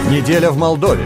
Неделя в Молдове.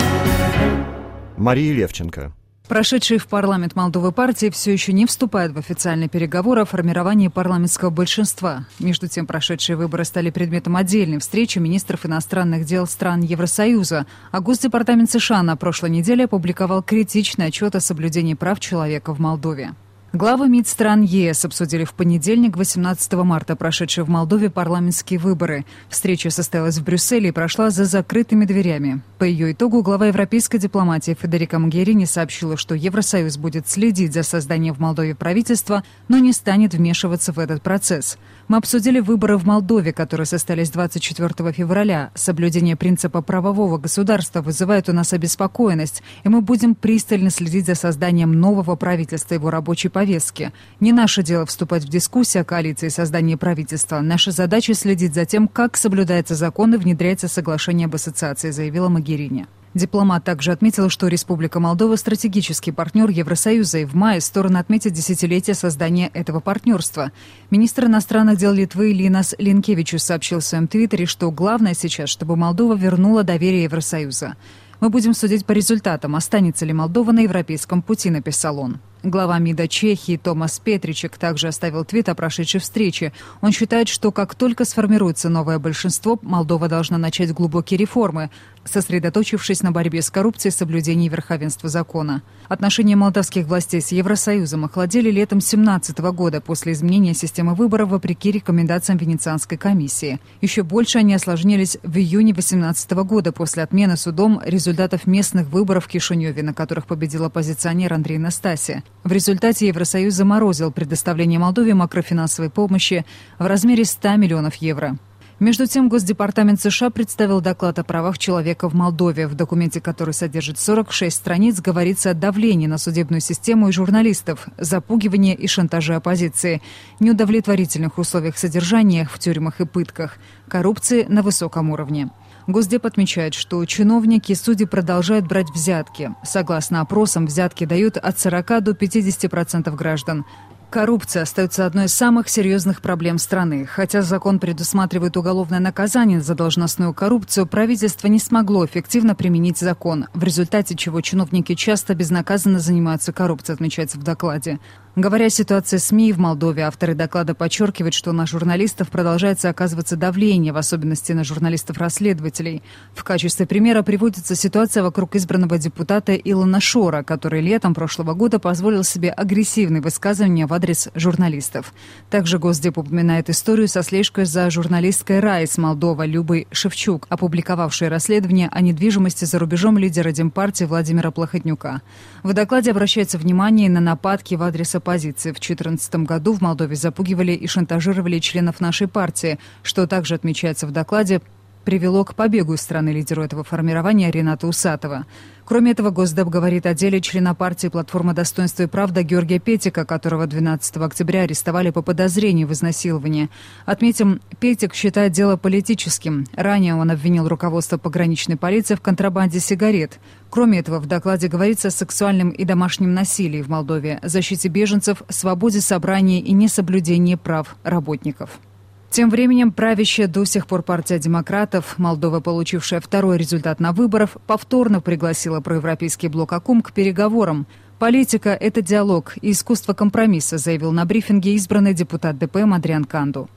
Мария Левченко. Прошедшие в парламент Молдовы партии все еще не вступают в официальные переговоры о формировании парламентского большинства. Между тем, прошедшие выборы стали предметом отдельной встречи министров иностранных дел стран Евросоюза. А Госдепартамент США на прошлой неделе опубликовал критичный отчет о соблюдении прав человека в Молдове. Главы МИД стран ЕС обсудили в понедельник, 18 марта, прошедшие в Молдове парламентские выборы. Встреча состоялась в Брюсселе и прошла за закрытыми дверями. По ее итогу глава европейской дипломатии Федерика Могерини сообщила, что Евросоюз будет следить за созданием в Молдове правительства, но не станет вмешиваться в этот процесс. Мы обсудили выборы в Молдове, которые состоялись 24 февраля. Соблюдение принципа правового государства вызывает у нас обеспокоенность, и мы будем пристально следить за созданием нового правительства и его рабочей повестки. Не наше дело вступать в дискуссии о коалиции и создании правительства. Наша задача следить за тем, как соблюдается закон и внедряется соглашение об ассоциации, заявила Могерини. Дипломат также отметил, что Республика Молдова – стратегический партнер Евросоюза, и в мае стороны отметят десятилетие создания этого партнерства. Министр иностранных дел Литвы Линас Линкевичус сообщил в своем твиттере, что главное сейчас, чтобы Молдова вернула доверие Евросоюза. «Мы будем судить по результатам, останется ли Молдова на европейском пути», написал он. Глава МИДа Чехии Томас Петричек также оставил твит о прошедшей встрече. Он считает, что как только сформируется новое большинство, Молдова должна начать глубокие реформы, сосредоточившись на борьбе с коррупцией и соблюдении верховенства закона. Отношения молдавских властей с Евросоюзом охладели летом 2017 года после изменения системы выборов вопреки рекомендациям Венецианской комиссии. Еще больше они осложнились в июне 2018 года после отмены судом результатов местных выборов в Кишиневе, на которых победил оппозиционер Андрей Настасия. В результате Евросоюз заморозил предоставление Молдове макрофинансовой помощи в размере 100 миллионов евро. Между тем, Госдепартамент США представил доклад о правах человека в Молдове. В документе, который содержит 46 страниц, говорится о давлении на судебную систему и журналистов, запугивании и шантаже оппозиции, неудовлетворительных условиях содержания в тюрьмах и пытках, коррупции на высоком уровне. Госдеп отмечает, что чиновники и судьи продолжают брать взятки. Согласно опросам, взятки дают от 40 до 50% граждан. Коррупция остается одной из самых серьезных проблем страны. Хотя закон предусматривает уголовное наказание за должностную коррупцию, правительство не смогло эффективно применить закон, в результате чего чиновники часто безнаказанно занимаются коррупцией, отмечается в докладе. Говоря о ситуации СМИ в Молдове, авторы доклада подчеркивают, что на журналистов продолжается оказываться давление, в особенности на журналистов-расследователей. В качестве примера приводится ситуация вокруг избранного депутата Илона Шора, который летом прошлого года позволил себе агрессивные высказывания в адрес журналистов. Также Госдеп упоминает историю со слежкой за журналисткой Райс Молдова Любой Шевчук, опубликовавшей расследование о недвижимости за рубежом лидера Демпартии Владимира Плохотнюка. В докладе обращается внимание на нападки в адрес оппозиции. В 2014 году в Молдове запугивали и шантажировали членов нашей партии, что также отмечается в докладе, привело к побегу из страны лидеру этого формирования Рената Усатова. Кроме этого, Госдеп говорит о деле члена партии «Платформа достоинства и правда» Георгия Петика, которого 12 октября арестовали по подозрению в изнасиловании. Отметим, Петик считает дело политическим. Ранее он обвинил руководство пограничной полиции в контрабанде сигарет. Кроме этого, в докладе говорится о сексуальном и домашнем насилии в Молдове, защите беженцев, свободе собраний и несоблюдении прав работников. Тем временем правящая до сих пор партия демократов, Молдова, получившая второй результат на выборах, повторно пригласила проевропейский блок АКУМ к переговорам. «Политика – это диалог и искусство компромисса», заявил на брифинге избранный депутат ДПМ Адриан Канду.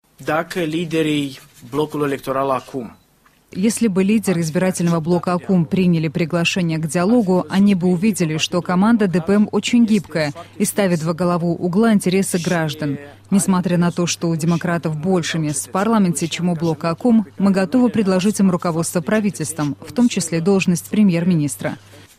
Если бы лидеры избирательного блока АКУМ приняли приглашение к диалогу, они бы увидели, что команда ДПМ очень гибкая и ставит во главу угла интересы граждан. Несмотря на то, что у демократов больше мест в парламенте, чем у блока АКУМ, мы готовы предложить им руководство правительством, в том числе должность премьер-министра.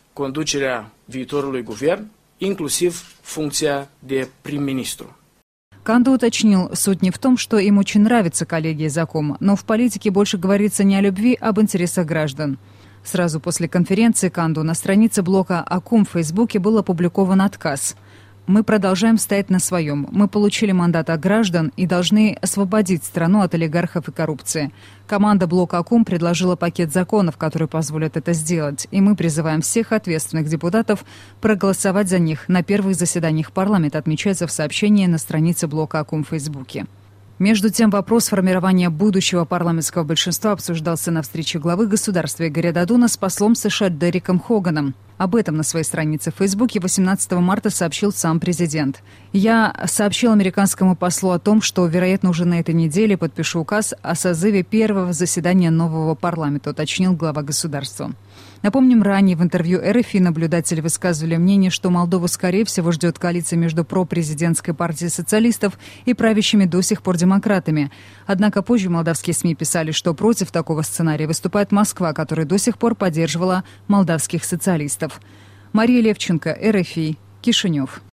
Канду уточнил, суть не в том, что им очень нравится коллегия из АКУМ, но в политике больше говорится не о любви, а об интересах граждан. Сразу после конференции Канду на странице блока АКУМ в Фейсбуке был опубликован отказ. «Мы продолжаем стоять на своем. Мы получили мандат от граждан и должны освободить страну от олигархов и коррупции. Команда блока АКУМ предложила пакет законов, которые позволят это сделать, и мы призываем всех ответственных депутатов проголосовать за них на первых заседаниях парламента», отмечается в сообщении на странице блока АКУМ в Фейсбуке. Между тем, вопрос формирования будущего парламентского большинства обсуждался на встрече главы государства Игоря Додона с послом США Дереком Хоганом. Об этом на своей странице в Фейсбуке 18 марта сообщил сам президент. «Я сообщил американскому послу о том, что, вероятно, уже на этой неделе подпишу указ о созыве первого заседания нового парламента», уточнил глава государства. Напомним, ранее в интервью РФИ наблюдатели высказывали мнение, что Молдову, скорее всего, ждет коалиция между пропрезидентской партией социалистов и правящими до сих пор демократами. Однако позже молдавские СМИ писали, что против такого сценария выступает Москва, которая до сих пор поддерживала молдавских социалистов. Мария Левченко, РФИ, Кишинев.